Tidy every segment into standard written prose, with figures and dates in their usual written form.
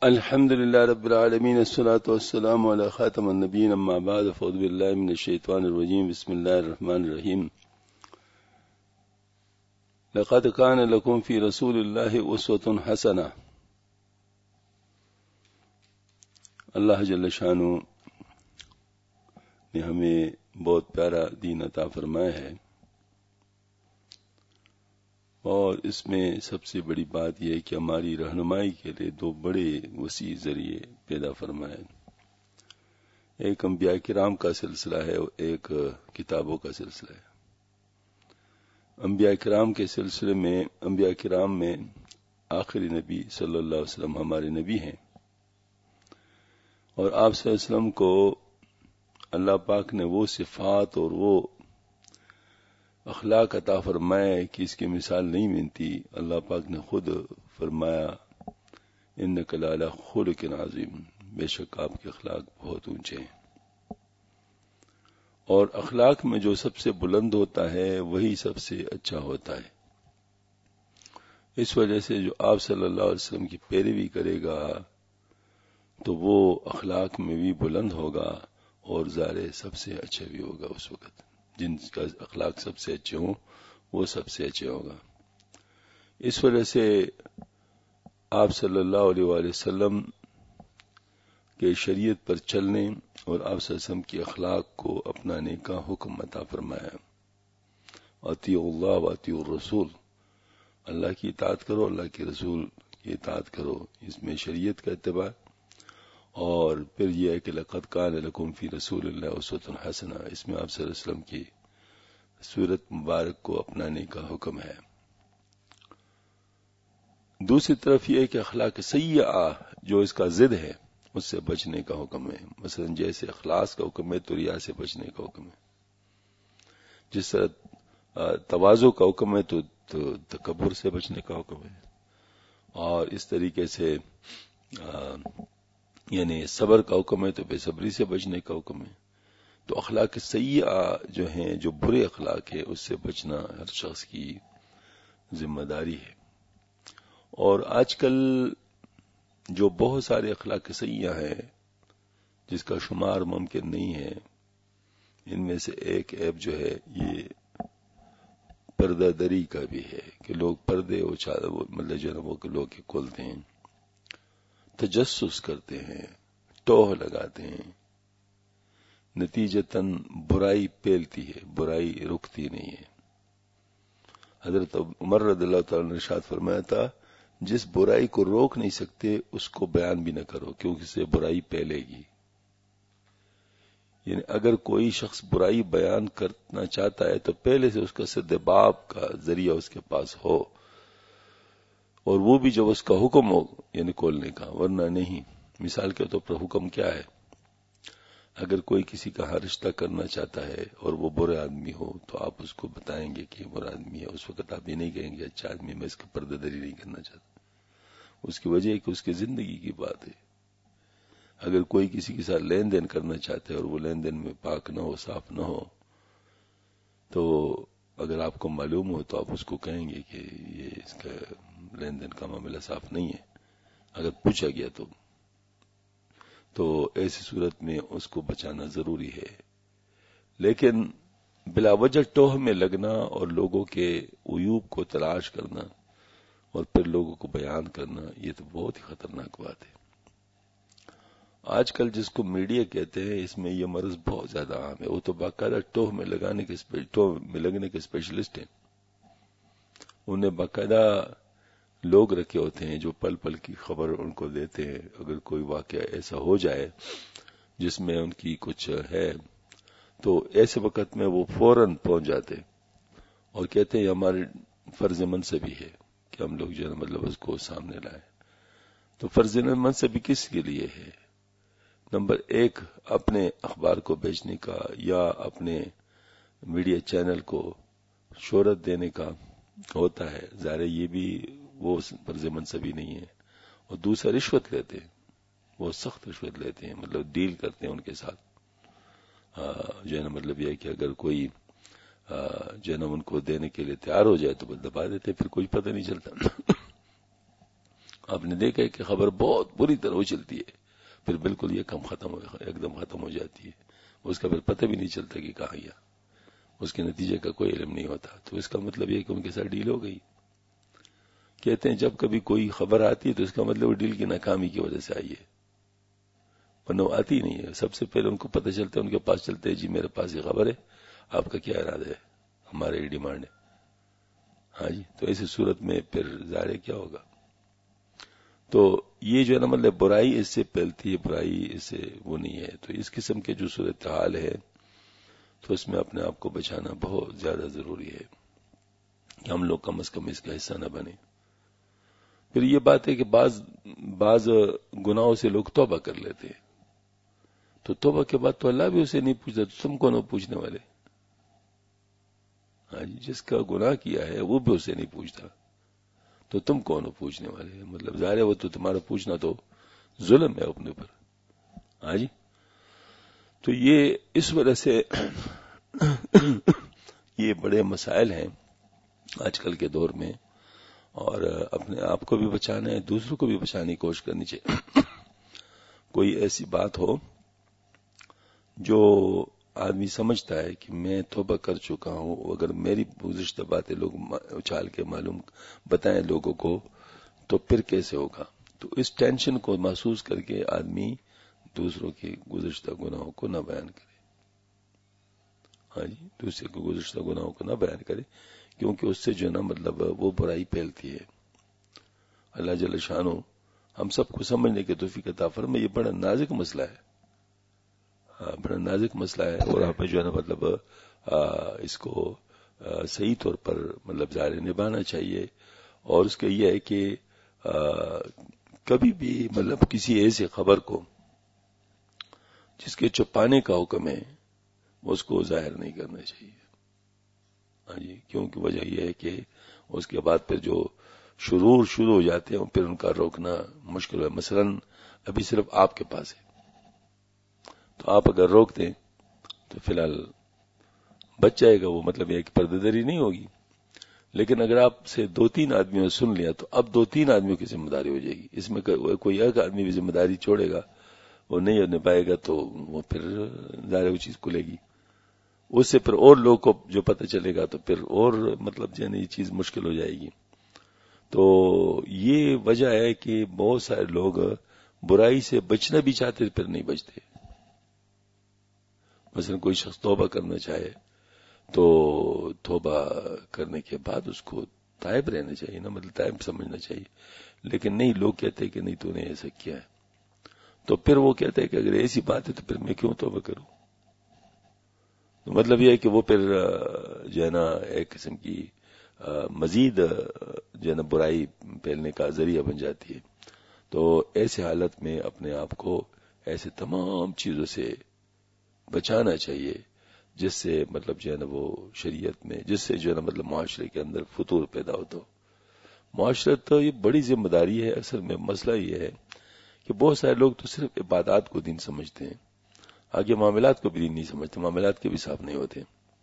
الحمد لله رب العالمين الصلاة والسلام على خاتم النبيين أما بعد فأعوذ بالله من الشيطان الرجيم بسم الله الرحمن الرحيم لقد كان لكم في رسول الله أسوة حسنة. اللہ جل شانہ نے ہمیں بہت پیارا دین عطا فرمایا ہے، اور اس میں سب سے بڑی بات یہ ہے کہ ہماری رہنمائی کے لیے دو بڑے وسیع ذریعے پیدا فرمائے. ایک انبیاء کرام کا سلسلہ ہے اور ایک کتابوں کا سلسلہ ہے. انبیاء کرام کے سلسلے میں انبیاء کرام میں آخری نبی صلی اللہ علیہ وسلم ہمارے نبی ہیں، اور آپ صلی اللہ علیہ وسلم کو اللہ پاک نے وہ صفات اور وہ اخلاق عطا فرمائے کہ اس کی مثال نہیں ملتی. اللہ پاک نے خود فرمایا انک لعلی خلق عظیم، بے شک آپ کے اخلاق بہت اونچے ہیں. اور اخلاق میں جو سب سے بلند ہوتا ہے وہی سب سے اچھا ہوتا ہے. اس وجہ سے جو آپ صلی اللہ علیہ وسلم کی پیروی کرے گا تو وہ اخلاق میں بھی بلند ہوگا اور ظاہر سب سے اچھا بھی ہوگا. اس وقت جن کا اخلاق سب سے اچھے ہوں وہ سب سے اچھے ہوگا. اس وجہ سے آپ صلی اللہ علیہ وآلہ وسلم کے شریعت پر چلنے اور آپ صلی اللہ علیہ وسلم کی اخلاق کو اپنانے کا حکم عطا فرمایا. اطیعوا اللہ واطیعوا الرسول، اللہ کی اطاعت کرو، اللہ کے رسول کی اطاعت کرو. اس میں شریعت کا اتباع، اور پھر یہ ہے کہ لقد کان لکم فی رسول اللہ اسوۃ حسنہ، اس میں آپ صلی اللہ علیہ وسلم کی سیرت مبارک کو اپنانے کا حکم ہے. دوسری طرف یہ ہے کہ اخلاق سیئہ جو اس کا ضد ہے اس سے بچنے کا حکم ہے. مثلا جیسے اخلاص کا حکم ہے تو ریا سے بچنے کا حکم ہے. جس طرح تواضع کا حکم ہے تو تکبر سے بچنے کا حکم ہے. اور اس طریقے سے یعنی صبر کا حکم ہے تو بے صبری سے بچنے کا حکم ہے. تو اخلاق سیئہ جو ہیں، جو برے اخلاق ہے، اس سے بچنا ہر شخص کی ذمہ داری ہے. اور آج کل جو بہت سارے اخلاق سیئہ ہیں جس کا شمار ممکن نہیں ہے، ان میں سے ایک عیب جو ہے یہ پردہ دری کا بھی ہے کہ لوگ پردے مطلب جو ہے وہ لوگ کھولتے ہیں، تجسس کرتے ہیں، ٹوہ لگاتے ہیں. نتیجتاً برائی پھیلتی ہے، برائی رکتی نہیں ہے. حضرت عمر رضی اللہ تعالیٰ نے ارشاد فرمایا تھا جس برائی کو روک نہیں سکتے اس کو بیان بھی نہ کرو کیونکہ اس سے برائی پھیلے گی. یعنی اگر کوئی شخص برائی بیان کرنا چاہتا ہے تو پہلے سے اس کا سدباب کا ذریعہ اس کے پاس ہو، اور وہ بھی جب اس کا حکم ہو یعنی کھولنے کا، ورنہ نہیں. مثال کے طور پر حکم کیا ہے؟ اگر کوئی کسی کا رشتہ کرنا چاہتا ہے اور وہ برا آدمی ہو تو آپ اس کو بتائیں گے کہ برا آدمی ہے. اس وقت آپ یہ نہیں کہیں گے اچھا آدمی، میں اس کی پردہ داری نہیں کرنا چاہتا. اس کی وجہ ہے کہ اس کی زندگی کی بات ہے. اگر کوئی کسی کے ساتھ لین دین کرنا چاہتا ہے اور وہ لین دین میں پاک نہ ہو، صاف نہ ہو، تو اگر آپ کو معلوم ہو تو آپ اس کو کہیں گے کہ یہ اس کا لین دین کا معاملہ صاف نہیں ہے. اگر پوچھا گیا تو ایسی صورت میں اس کو بچانا ضروری ہے. لیکن بلا وجہ ٹوہ میں لگنا اور لوگوں کے عیوب کو تلاش کرنا اور پھر لوگوں کو بیان کرنا، یہ تو بہت ہی خطرناک بات ہے. آج کل جس کو میڈیا کہتے ہیں اس میں یہ مرض بہت زیادہ عام ہے. وہ تو باقاعدہ ٹوہ میں لگنے کے اسپیشلسٹ ہیں. انہیں باقاعدہ لوگ رکھے ہوتے ہیں جو پل پل کی خبر ان کو دیتے ہیں. اگر کوئی واقعہ ایسا ہو جائے جس میں ان کی کچھ ہے تو ایسے وقت میں وہ فوراً پہنچ جاتے اور کہتے ہیں ہمارے فرض منصبی ہے کہ ہم لوگ جو ہے مطلب اس کو سامنے لائیں. تو فرض منصبی کس کے لیے ہے؟ نمبر ایک، اپنے اخبار کو بیچنے کا یا اپنے میڈیا چینل کو شہرت دینے کا ہوتا ہے. ظاہر یہ بھی وہ فرض منصبی نہیں ہے. اور دوسرا رشوت لیتے ہیں، وہ سخت رشوت لیتے ہیں، مطلب ڈیل کرتے ہیں ان کے ساتھ. جو ہے نا مطلب یہ ہے کہ اگر کوئی جو ہے نا ان کو دینے کے لیے تیار ہو جائے تو وہ دبا دیتے، پھر کوئی پتہ نہیں چلتا. آپ نے دیکھا ہے کہ خبر بہت بری طرح چلتی ہے، پھر بالکل یہ ایک دم ختم ہو جاتی ہے، اس کا پھر پتہ بھی نہیں چلتا کہ کہاں گیا، اس کے نتیجے کا کوئی علم نہیں ہوتا. تو اس کا مطلب یہ کہ ان کے ساتھ ڈیل ہو گئی. کہتے ہیں جب کبھی کوئی خبر آتی ہے تو اس کا مطلب وہ ڈیل کی ناکامی کی وجہ سے آئی ہے، ورنہ وہ آتی نہیں ہے. سب سے پہلے ان کو پتہ چلتا ہے، ان کے پاس چلتے ہیں، جی میرے پاس یہ خبر ہے، آپ کا کیا ارادہ ہے، ہمارے یہ ڈیمانڈ ہے. ہاں جی، تو ایسی صورت میں پھر ظاہر کیا ہوگا. تو یہ جو ہے نا مطلب برائی اس سے پھیلتی ہے، برائی اس سے وہ نہیں ہے. تو اس قسم کے جو صورتحال ہے تو اس میں اپنے آپ کو بچانا بہت زیادہ ضروری ہے کہ ہم لوگ کم از کم اس کا حصہ نہ بنے. پھر یہ بات ہے کہ بعض گناہوں سے لوگ توبہ کر لیتے ہیں، تو توبہ کے بعد تو اللہ بھی اسے نہیں پوچھتا، تو تم کون ہو پوچھنے والے؟ ہاں جی، جس کا گناہ کیا ہے وہ بھی اسے نہیں پوچھتا، تو تم کون ہو پوچھنے والے؟ مطلب ظاہر ہے وہ تو تمہارا پوچھنا تو ظلم ہے اپنے اوپر. ہاں جی، تو یہ اس وجہ سے یہ بڑے مسائل ہیں آج کل کے دور میں، اور اپنے آپ کو بھی بچانا ہے، دوسروں کو بھی بچانے کی کوشش کرنی چاہیے. کوئی ایسی بات ہو جو آدمی سمجھتا ہے کہ میں توبہ کر چکا ہوں، اگر میری گزشتہ باتیں لوگ اچھال کے معلوم بتائیں لوگوں کو تو پھر کیسے ہوگا. تو اس ٹینشن کو محسوس کر کے آدمی دوسروں کے گزشتہ گناہوں کو نہ بیان کرے. ہاں جی، دوسرے کے گزشتہ گناہوں کو نہ بیان کرے، کیونکہ اس سے جو نا مطلب وہ برائی پھیلتی ہے. اللہ جل شانہ ہم سب کو سمجھنے کے توفیق عطا فرمائے. یہ بڑا نازک مسئلہ ہے، بڑا نازک مسئلہ ہے، اور ہمیں جو ہے نا مطلب اس کو صحیح طور پر مطلب ظاہر نبھانا چاہیے. اور اس کا یہ ہے کہ کبھی بھی مطلب کسی ایسی خبر کو جس کے چھپانے کا حکم ہے اس کو ظاہر نہیں کرنا چاہیے. ہاں جی، کیونکہ وجہ یہ ہے کہ اس کے بعد پھر جو شرور شروع ہو جاتے ہیں پھر ان کا روکنا مشکل ہے. مثلا ابھی صرف آپ کے پاس ہے، تو آپ اگر روک دیں تو فی الحال بچ جائے گا وہ، مطلب یہ کہ پردہ داری نہیں ہوگی. لیکن اگر آپ سے 2-3 آدمیوں نے سن لیا تو اب 2-3 آدمیوں کی ذمہ داری ہو جائے گی. اس میں کوئی ایک آدمی بھی ذمہ داری چھوڑے گا، وہ نہیں نبھائے گا تو وہ پھر ظاہر وہ چیز کھلے گی. اس سے پھر اور لوگ کو جو پتہ چلے گا تو پھر اور مطلب جو ہے یہ چیز مشکل ہو جائے گی. تو یہ وجہ ہے کہ بہت سارے لوگ برائی سے بچنا بھی چاہتے پھر نہیں بچتے. مثلا کوئی شخص توبہ کرنا چاہے تو توبہ کرنے کے بعد اس کو تائب رہنا چاہیے نا، مطلب تائب سمجھنا چاہیے. لیکن نہیں، لوگ کہتے ہیں کہ نہیں تو نے ایسا کیا ہے، تو پھر وہ کہتے ہیں کہ اگر ایسی بات ہے تو پھر میں کیوں توبہ کروں. تو مطلب یہ ہے کہ وہ پھر جو ہے نا ایک قسم کی مزید جو ہے نا برائی پھیلنے کا ذریعہ بن جاتی ہے. تو ایسے حالت میں اپنے آپ کو ایسے تمام چیزوں سے بچانا چاہیے جس سے مطلب جو ہے نا وہ شریعت میں، جس سے جو ہے نا مطلب معاشرے کے اندر فطور پیدا ہوتا ہو. معاشرت تو یہ بڑی ذمہ داری ہے. اصل میں مسئلہ یہ ہے کہ بہت سارے لوگ تو صرف عبادات کو دین سمجھتے ہیں، آگے معاملات کو بھی دین نہیں سمجھتے، معاملات کے بھی صاف نہیں ہوتے.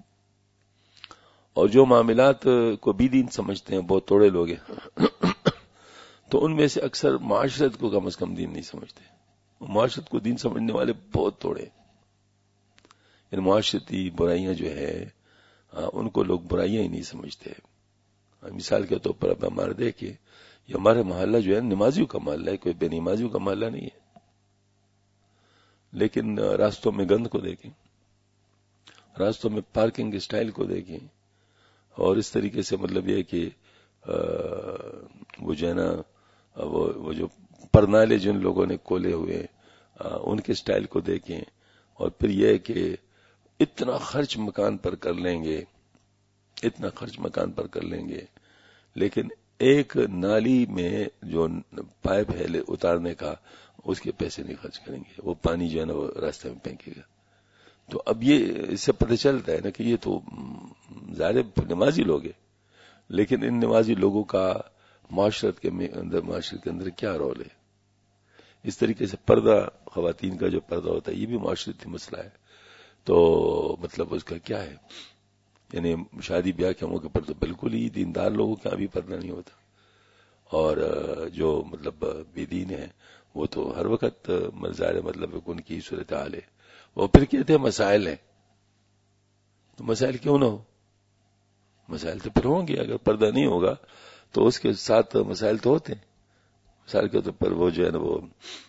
اور جو معاملات کو بھی دین سمجھتے ہیں بہت توڑے لوگ ہیں تو ان میں سے اکثر معاشرت کو کم از کم دین نہیں سمجھتے. معاشرت کو دین سمجھنے والے بہت توڑے. ان معاشرتی برائیاں جو ہے ان کو لوگ برائیاں ہی نہیں سمجھتے. مثال کے طور پر اب ہمارے دیکھیں، یہ ہمارے محلہ جو ہے نمازیوں کا محلہ ہے، کوئی بے نمازیوں کا محلہ نہیں ہے. لیکن راستوں میں گند کو دیکھیں، راستوں میں پارکنگ کے سٹائل کو دیکھیں، اور اس طریقے سے مطلب یہ کہ وہ جو ہے نا وہ جو پرنالے جن لوگوں نے کھولے ہوئے ان کے سٹائل کو دیکھیں. اور پھر یہ ہے کہ اتنا خرچ مکان پر کر لیں گے، اتنا خرچ مکان پر کر لیں گے، لیکن ایک نالی میں جو پائپ ہے اتارنے کا اس کے پیسے نہیں خرچ کریں گے. وہ پانی جو ہے نا وہ راستے میں پھینکے گا. تو اب یہ اس سے پتہ چلتا ہے نا کہ یہ تو ظاہر نمازی لوگ ہیں، لیکن ان نمازی لوگوں کا معاشرت کے اندر کیا رول ہے. اس طریقے سے پردہ، خواتین کا جو پردہ ہوتا ہے یہ بھی معاشرتی مسئلہ ہے. تو مطلب اس کا کیا ہے، یعنی شادی بیاہ کے موقع پر تو بالکل ہی دیندار لوگوں کا بھی پردہ نہیں ہوتا، اور جو مطلب بے دین ہے وہ تو ہر وقت ظاہر مطلب ان کی صورتحال ہے. وہ پھر کہتے ہیں مسائل ہیں، تو مسائل کیوں نہ ہو؟ مسائل تو پھر ہوں گے. اگر پردہ نہیں ہوگا تو اس کے ساتھ مسائل تو ہوتے ہیں. مثال کے طور پر وہ جو ہے نا وہ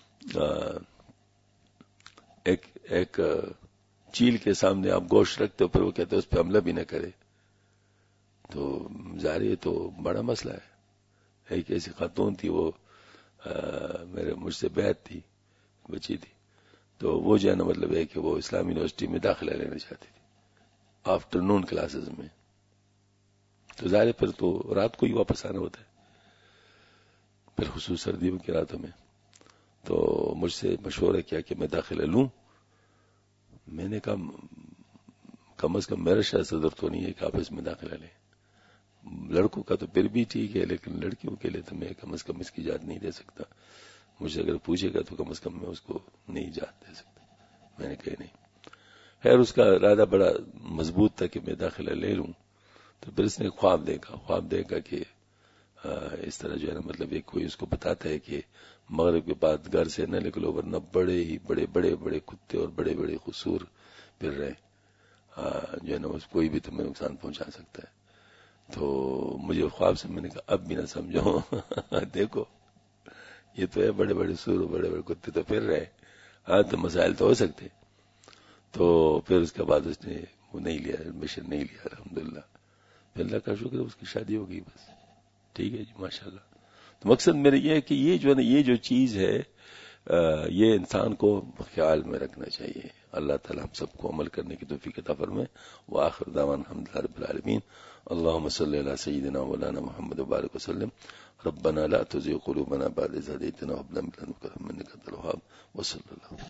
ایک چیل کے سامنے آپ گوشت رکھتے ہو، پھر وہ کہتے ہیں اس پہ حملہ بھی نہ کرے، تو ظاہر یہ تو بڑا مسئلہ ہے. ایک ایسی خاتون تھی، وہ مجھ سے بیعت تھی، بچی تھی، تو وہ جو ہے نا مطلب ہے کہ وہ اسلامی یونیورسٹی میں داخلہ لینا چاہتی تھی آفٹرنون کلاسز میں. تو ظاہر پھر تو رات کو ہی واپس آنا ہوتا ہے، پھر خصوص سردیوں کی راتوں میں. تو مجھ سے مشورہ کیا کہ میں داخلہ لوں. میں نے کہا کم از کم میرا شاید صدر تو نہیں ہے کہ آپ اس میں داخلہ لیں. لڑکوں کا تو پھر بھی ٹھیک ہے، لیکن لڑکیوں کے لیے تو میں کم از کم اس کی اجازت نہیں دے سکتا. مجھ سے اگر پوچھے گا تو کم از کم میں اس کو نہیں اجازت دے سکتا. میں نے کہا نہیں. خیر اس کا ارادہ بڑا مضبوط تھا کہ میں داخلہ لے لوں. تو پھر اس نے خواب دیکھا کہ اس طرح جو ہے نا مطلب ایک کوئی اس کو بتاتا ہے کہ مغرب کے بعد گھر سے نہ نکلو ورنہ بڑے ہی بڑے بڑے بڑے کتے اور بڑے بڑے خسور پھر رہے جو ہے نا کوئی بھی تمہیں نقصان پہنچا سکتا ہے. تو مجھے خواب سے میں نے کہا اب بھی نہ سمجھو دیکھو یہ تو ہے بڑے بڑے سور بڑے بڑے کتے تو پھر رہے، تو مسائل تو ہو سکتے. تو پھر اس کے بعد اس نے وہ نہیں لیا، ایڈمیشن نہیں لیا الحمدللہ. پھر اللہ کا شکر اس کی شادی ہو گئی بس. ٹھیک ہے جی ماشاءاللہ. تو مقصد میرا یہ ہے کہ یہ جو ہے نا یہ جو چیز ہے یہ انسان کو خیال میں رکھنا چاہیے. اللہ تعالی ہم سب کو عمل کرنے کی توفیق عطا فرمائے. وآخر دعوانا الحمدللہ رب العالمین. اللهم صل على سيدنا مولانا محمد وبارك وسلم. ربنا لا تزغ قلوبنا بعد إذ هديتنا وهب لنا من لدنك رحمة إنك أنت الوهاب. وصلى الله